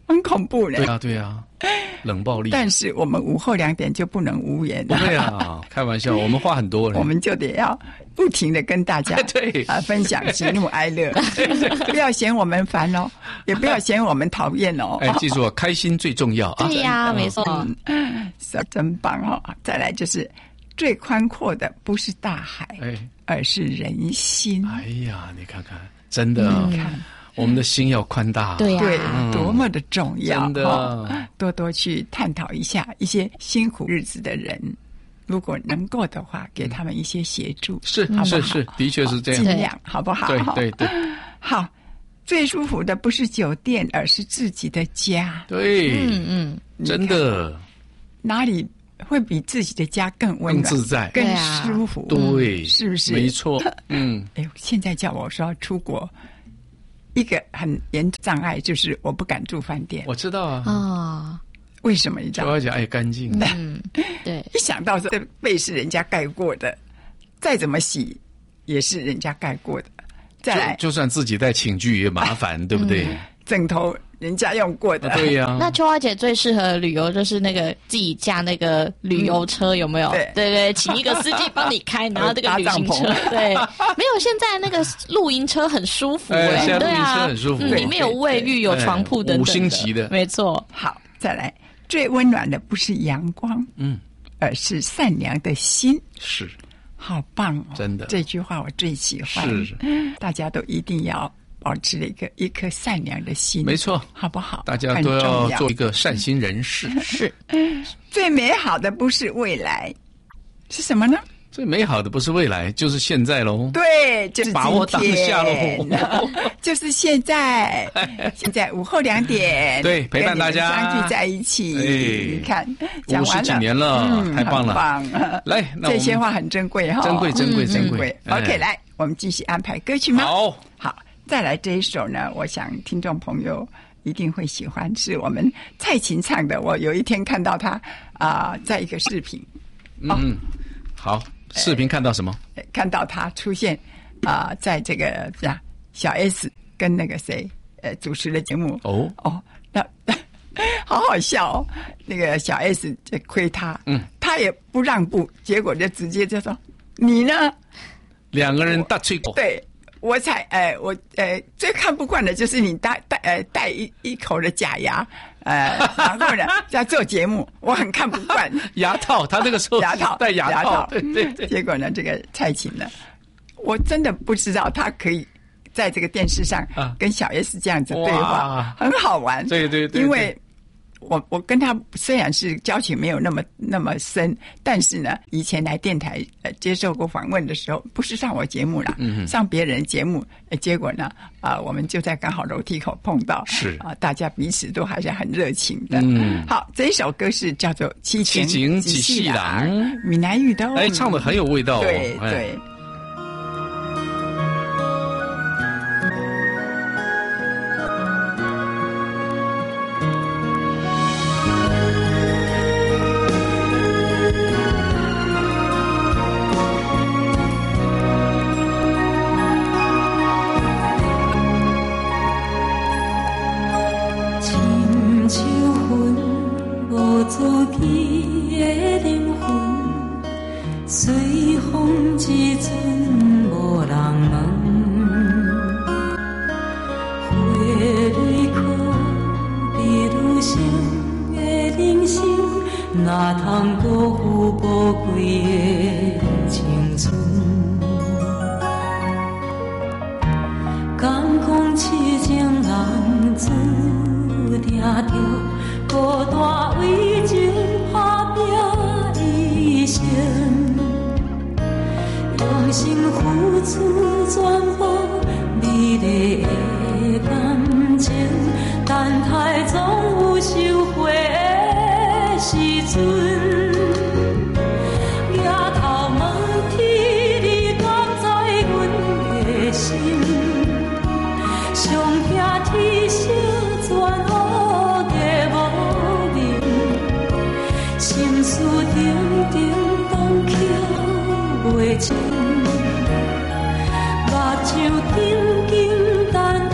很恐怖嘞。 对啊，冷暴力。 但是我们午后2点就不能无言了。对啊，开玩笑，我们话很多了。 我们就得要不停的跟大家分享喜怒哀乐，不要嫌我们烦哦，也不要嫌我们讨厌哦。 记住，开心最重要啊！ 对呀，没错， 真棒哦。再来就是最宽阔的不是大海，而是人心。 哎呀，你看看，真的，你看。我们的心要宽大， 对，多么的重要！真的，多多去探讨一下一些辛苦日子的人，如果能够的话，给他们一些协助， 是，的确是这样， 尽量好不好？ 对， 好。最舒服的不是酒店，而是自己的家。 对，真的， 哪里会比自己的家更温暖、 更自在、 更舒服？ 对， 是不是？ 没错。 现在叫我说出国。一个很严重障碍就是我不敢住饭店。 我知道啊。 为什么你知道？ 主要讲爱干净。 对。 一想到这被是人家盖过的，再怎么洗也是人家盖过的。再来， 就算自己带寝具也麻烦，对不对？ 枕头人家用过的。 对呀。 那秋花姐最适合旅游就是那个自己驾那个旅游车，有没有？对，请一个司机帮你开，然后这个旅行车。对，没有现在那个露营车很舒服现在露营车很舒服， 里面有卫浴、有床铺等等，5 星级的， 没错。 好，再来，最温暖的不是阳光，而是善良的心。 是， 好棒哦！ 真的， 这句话我最喜欢。 是， 大家都一定要保持了一颗善良的心， 没错， 好不好？ 大家都要做一个善心人士。 是， 最美好的不是未来，是什么呢？ 最美好的不是未来，就是现在喽。 对，就是把握当下喽， 就是现在。现在午后2点， 对，陪伴大家相聚在一起。你看，讲完了 50几年了，太棒了， 棒！ 来， 这些话很珍贵哈， 珍贵。 OK，来，我们继续安排歌曲吗？ 好， 再来这一首呢，我想听众朋友一定会喜欢，是我们蔡琴唱的。我有一天看到她在一个视频， 好，视频看到什么？ 看到她出现在这个小 S 跟那个谁主持的节目。那好好笑哦。那个小 S 就亏他，他也不让步，结果就直接就说你呢？ 两个人大吹狗。 对。我最看不惯的就是你带一口的假牙，然后呢在做节目，我很看不惯。 牙套，他那个时候戴牙套，对。 结果呢，这个蔡琴呢，我真的不知道他可以在这个电视上跟小 S 这样子对话，很好玩。 对， 因为我跟他虽然是交情没有那么深，但是呢，以前来电台接受过访问的时候，不是上我节目啦，上别人节目，结果呢我们就在刚好楼梯口碰到， 是大家彼此都还是很热情的。好，这一首歌是叫做《七情几细郎》，闽南语的唱得很有味道。 对。 目睭紧紧等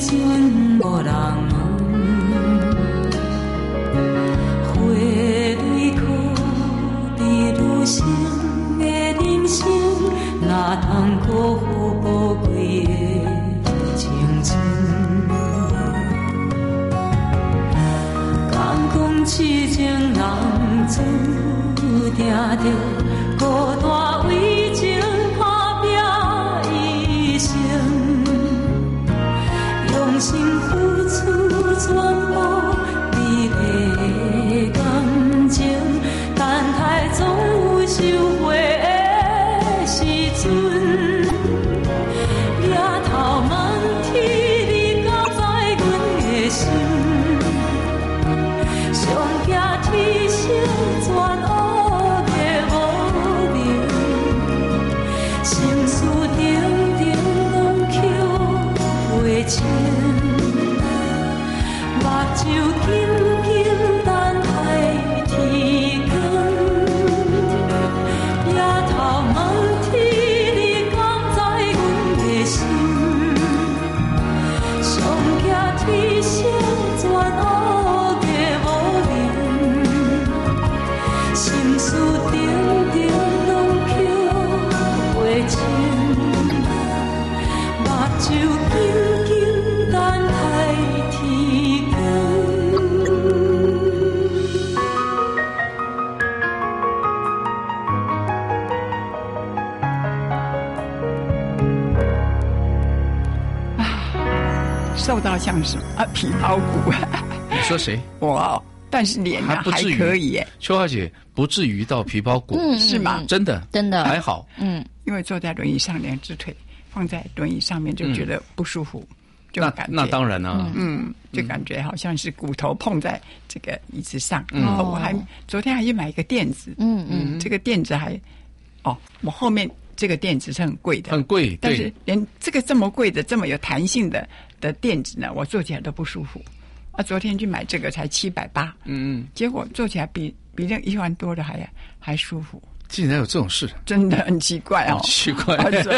瘦到像什么皮包骨？ 你说谁？ 我，但是脸还可以耶。 秋华姐不至于到皮包骨， 是吗？ 真的还好。 因为坐在轮椅上，两只腿放在轮椅上面就觉得不舒服，就感觉那当然了。 就感觉好像是骨头碰在这个椅子上。我昨天还去买一个垫子。这个垫子还我后面这个垫子是很贵的， 很贵。 但是连这个这么贵的、这么有弹性的垫子呢，我坐起来都不舒服。昨天去买这个才780，结果坐起来比那1万多的还舒服。 竟然有这种事， 真的很奇怪哦， 奇怪。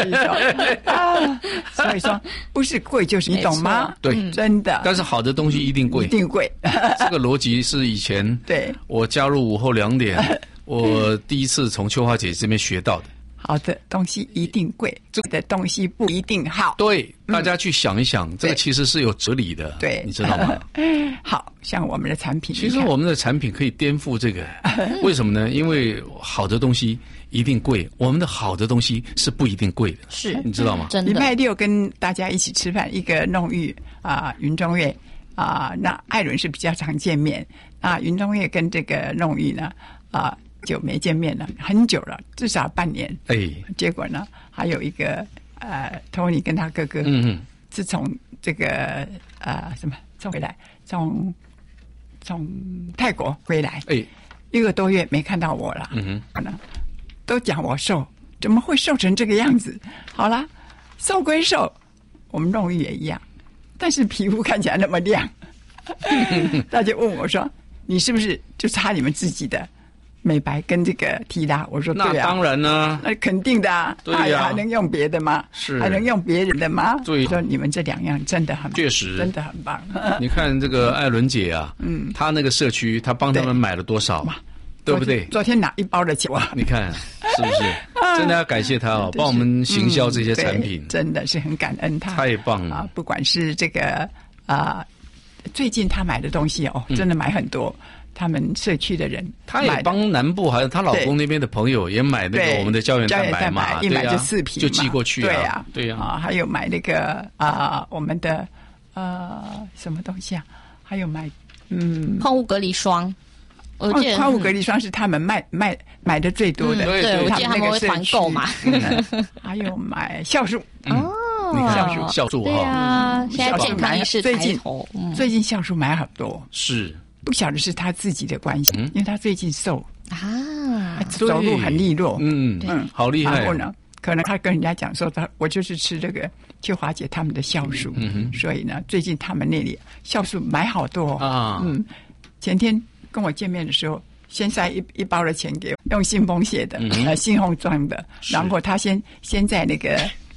所以说不是贵就是你懂吗？ 对， 真的。 但是好的东西一定贵， 一定贵。 这个逻辑是以前我加入午后2点，我第一次从秋华姐这边学到的。 好的东西一定贵，这个东西不一定好。 对，大家去想一想，这个其实是有哲理的。 对， 你知道吗？ 好像我们的产品， 其实我们的产品可以颠覆这个。为什么呢？因为好的东西一定贵，我们的好的东西是不一定贵的。 是， 你知道吗？ 礼拜6跟大家一起吃饭，一个弄玉云中月那艾伦是比较常见面云中月跟这个弄玉呢久没见面了，很久了，至少半年。结果呢，还有一个Tony 跟他哥哥，自从这个送回来，从泰国回来，1个多月没看到我了，可能都讲我瘦，怎么会瘦成这个样子？好啦，瘦归瘦，我们弄玉也一样，但是皮肤看起来那么亮，大家问我说，你是不是就差你们自己的美白跟这个提拉？我说对啊， 那当然呢， 那肯定的啊， 对呀， 还能用别的吗？ 是， 还能用别人的吗？ 对， 说你们这2样真的很确实， 真的很棒。 你看这个艾伦姐她那个社区，她帮他们买了多少，对不对？ 昨天拿1包的钱， 你看是不是？真的要感谢她帮我们行销这些产品， 真的是很感恩她， 太棒了不管是这个最近她买的东西真的买很多。他们社区的人， 她也帮南部还有她老公那边的朋友也买那个我们的胶原蛋白嘛， 一买就4瓶， 就寄过去啊，对呀，还有买那个我们的什么东西啊？还有买矿物隔离霜，我记得矿物隔离霜是他们买的最多的， 对，我记得他们会团购嘛。 还有买酵素你看酵素对啊，现在健康意识抬头， 最近酵素买很多， 是。 不晓得是他自己的关系，因为他最近瘦走路很利落， 好厉害。 然后呢，可能他跟人家讲说，我就是吃这个秋华姐他们的酵素，所以呢，最近他们那里酵素买好多前天跟我见面的时候，先塞一包的钱给我，用信封写的，信封装的，然后他先在那个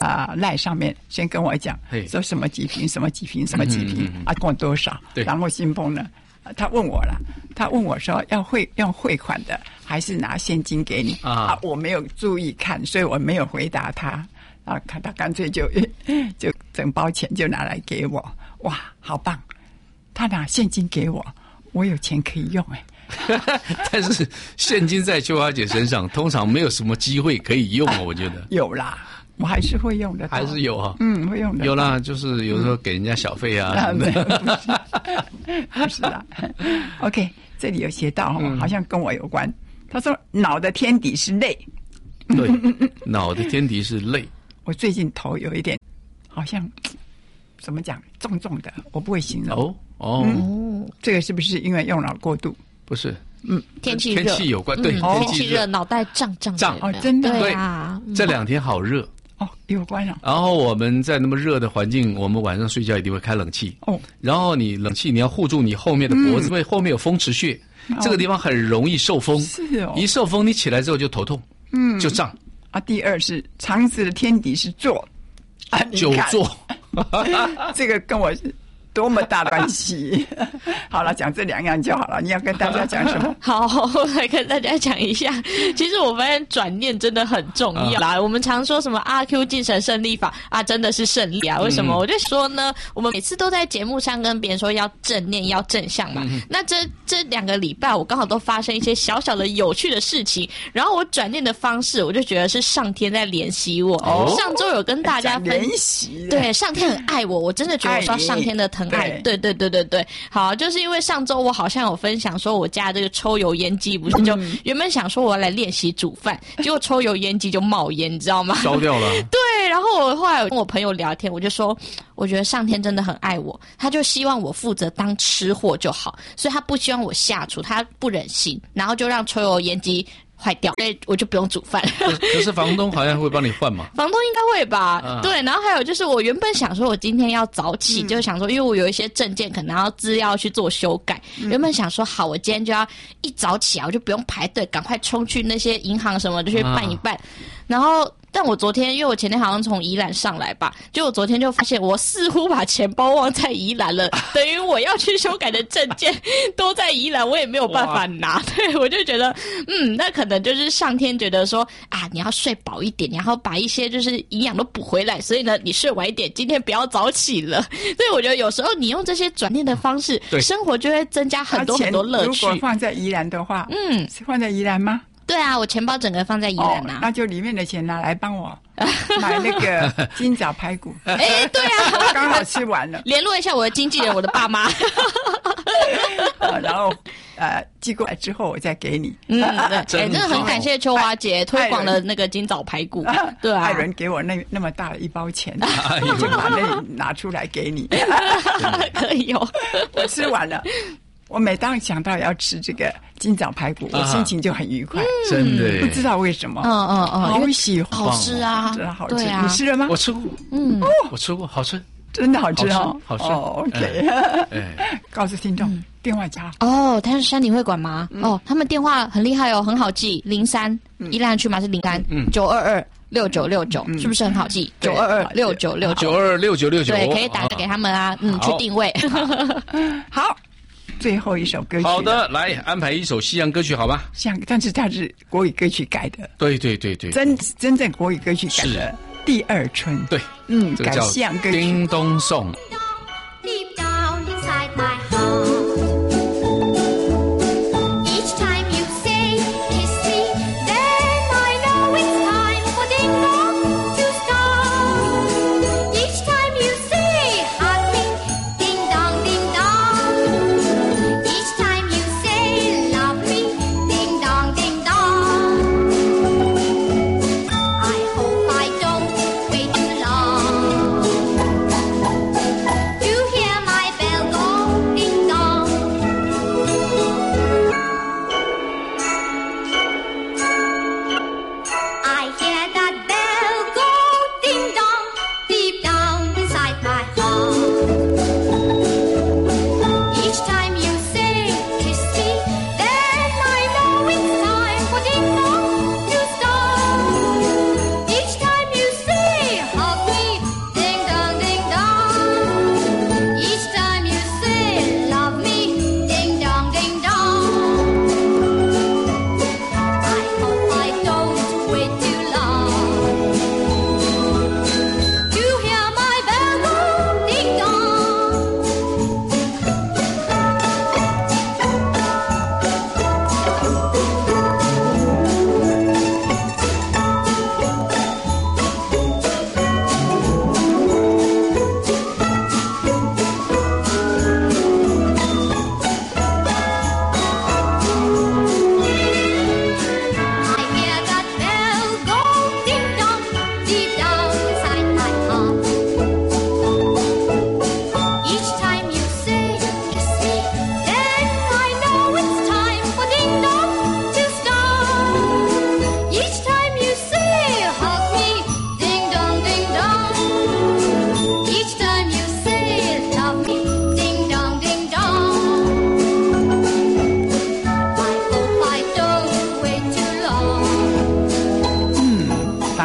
赖上面先跟我讲，说什么几瓶什么几瓶什么几瓶跟我多少，然后信封呢，他问我了，他问我说要用汇款的还是拿现金给你我没有注意看，所以我没有回答他他干脆就整包钱就拿来给我，哇，好棒！他拿现金给我，我有钱可以用但是现金在秋华姐身上通常没有什么机会可以用我觉得有啦。我还是会用的， 还是有会用的， 有啦，就是有时候给人家小费不是啦。OK， 这里有写到好像跟我有关。他说脑的天敌是泪， 对，脑的天敌是泪。 我最近头有一点，好像怎么讲，重重的，我不会形容。这个是不是因为用脑过度？ 不是。 天气热， 天气有关，对， 天气热，脑袋胀真的， 对啊， 这2天好热。 有关了。 然后我们在那么热的环境，我们晚上睡觉一定会开冷气。然后你冷气你要护住你后面的脖子，因为后面有风池穴，这个地方很容易受风。 是一受风你起来之后就头痛，就胀。 第二是肠子的天敌是坐， 久坐， 这个跟我是多么大关系！好了，讲这2样就好了。你要跟大家讲什么？ 好，我来跟大家讲一下。其实我发现转念真的很重要啦。我们常说什么阿 Q 精神胜利法真的是胜利啊！为什么？我就说呢，我们每次都在节目上跟别人说要正念、要正向嘛。那这2个礼拜，我刚好都发生一些小小的有趣的事情，然后我转念的方式，我就觉得是上天在怜惜我。上周有跟大家怜惜， 对，上天很爱我，我真的觉得我受上天的疼爱。对，好，就是因为上周我好像有分享说我家这个抽油烟机不是就原本想说我要来练习煮饭，结果抽油烟机就冒烟，你知道吗？ 烧掉了。 对，然后我后来跟我朋友聊天，我就说我觉得上天真的很爱我，他就希望我负责当吃货就好，所以他不希望我下厨，他不忍心，然后就让抽油烟机坏掉，所以我就不用煮饭。 可是房东好像会帮你换嘛？ 房东应该会吧？对，然后还有就是我原本想说我今天要早起，就是想说因为我有一些证件可能要资料去做修改，原本想说好，我今天就要一早起来，我就不用排队，赶快冲去那些银行什么就去办一办，然后。但我昨天，因为我前天好像从宜兰上来吧，就我昨天就发现我似乎把钱包忘在宜兰了，等于我要去修改的证件都在宜兰，我也没有办法拿。对，我就觉得，那可能就是上天觉得说你要睡饱一点，然后把一些就是营养都补回来，所以呢，你睡晚一点，今天不要早起了。所以我觉得有时候你用这些转念的方式，生活就会增加很多很多乐趣。 如果放在宜兰的话，是放在宜兰吗？ 对啊，我钱包整个放在宜兰那就里面的钱拿来帮我买那个金枣排骨。 对啊， 我刚好吃完了。 联络一下我的经纪人，我的爸妈。 然后寄过来之后我再给你。 真的很感谢秋华姐推广了那个金枣排骨。对啊， 艾伦给我那么大的一包钱，就把那拿出来给你。 可以我吃完了。我每当想到要吃这个金枣排骨，我心情就很愉快， 真的不知道为什么。好喜欢， 好吃啊， 真的好吃。你吃了吗？ 我吃过，我吃过，好吃， 真的好吃哦， 好吃。 OK，告诉听众电话加他是山顶会馆吗？他们电话很厉害哦，很好记，03宜兰区嘛是039226969，是不是很好记？9226969，对，可以打给他们啊，去定位。 好。最后一首歌曲， 好的，来安排一首西洋歌曲，好吧？ 但是它是国语歌曲改的， 对， 真正国语歌曲改的《第二春》， 对， 改西洋歌曲， 叮咚颂。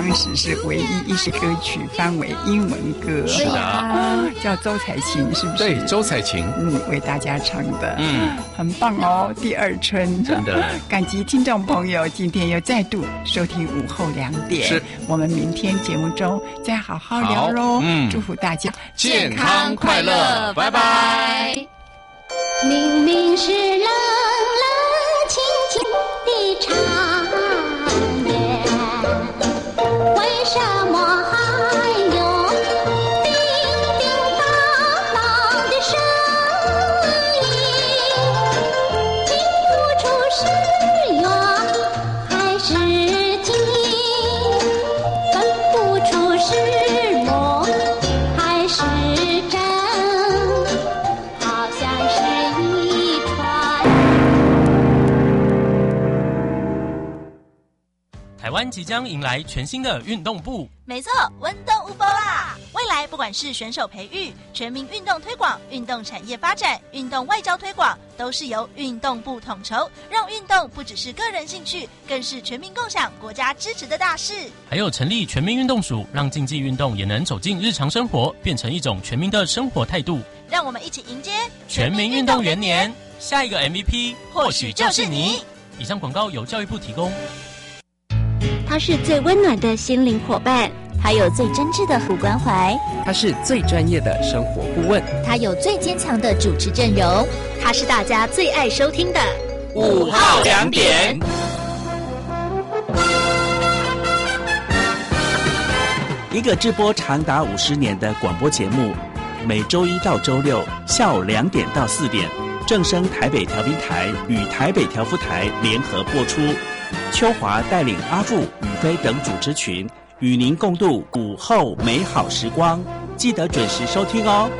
当时是唯一一首歌曲翻为英文歌， 是的， 叫周采芹，是不是？ 对，周采芹， 为大家唱的，很棒哦，第二春， 真的， 感激听众朋友今天又再度收听午后2点， 是我们明天节目中再好好聊喽，祝福大家健康快乐，拜拜。 明明是冷冷清清的长夜，为什么还有叮叮当当的声音？听不出是怨还是惊，分不出是梦还是真，好像是一串。 台湾即将迎来全新的运动部， 没错，温动无波啦！未来不管是选手培育、全民运动推广、运动产业发展、运动外交推广，都是由运动部统筹，让运动不只是个人兴趣，更是全民共享、国家支持的大事。 还有成立全民运动署，让竞技运动也能走进日常生活，变成一种全民的生活态度。 让我们一起迎接全民运动元年，下一个 MVP 或许就是你。以上广告由教育部提供。 他是最温暖的心灵伙伴， 他有最真挚的互关怀， 他是最专业的生活顾问， 他有最坚强的主持阵容， 他是大家最爱收听的午后2点。 一个直播长达50年的广播节目，每周1到周6下午2点到4点，正声台北调频台与台北调夫台联合播出。秋华带领阿柱、宇飞等主持群，与您共度午后美好时光，记得准时收听哦。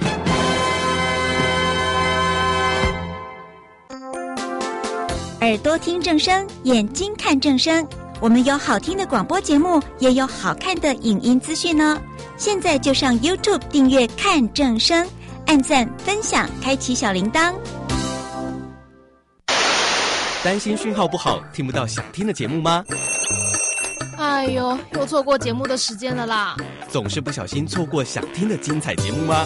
耳朵听正声，眼睛看正声。我们有好听的广播节目，也有好看的影音资讯呢。现在就上 YouTube 订阅看正声，按赞、分享，开启小铃铛。 担心讯号不好，听不到想听的节目吗？ 哎呦，又错过节目的时间了啦！ 总是不小心错过想听的精彩节目吗？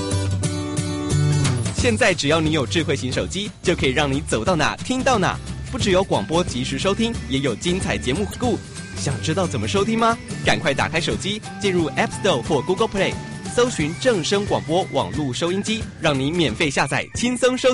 现在只要你有智慧型手机，就可以让你走到哪听到哪。不只有广播及时收听，也有精彩节目回顾。想知道怎么收听吗？赶快打开手机，进入 App Store 或 Google Play， 搜寻正声广播网络收音机，让你免费下载，轻松收听。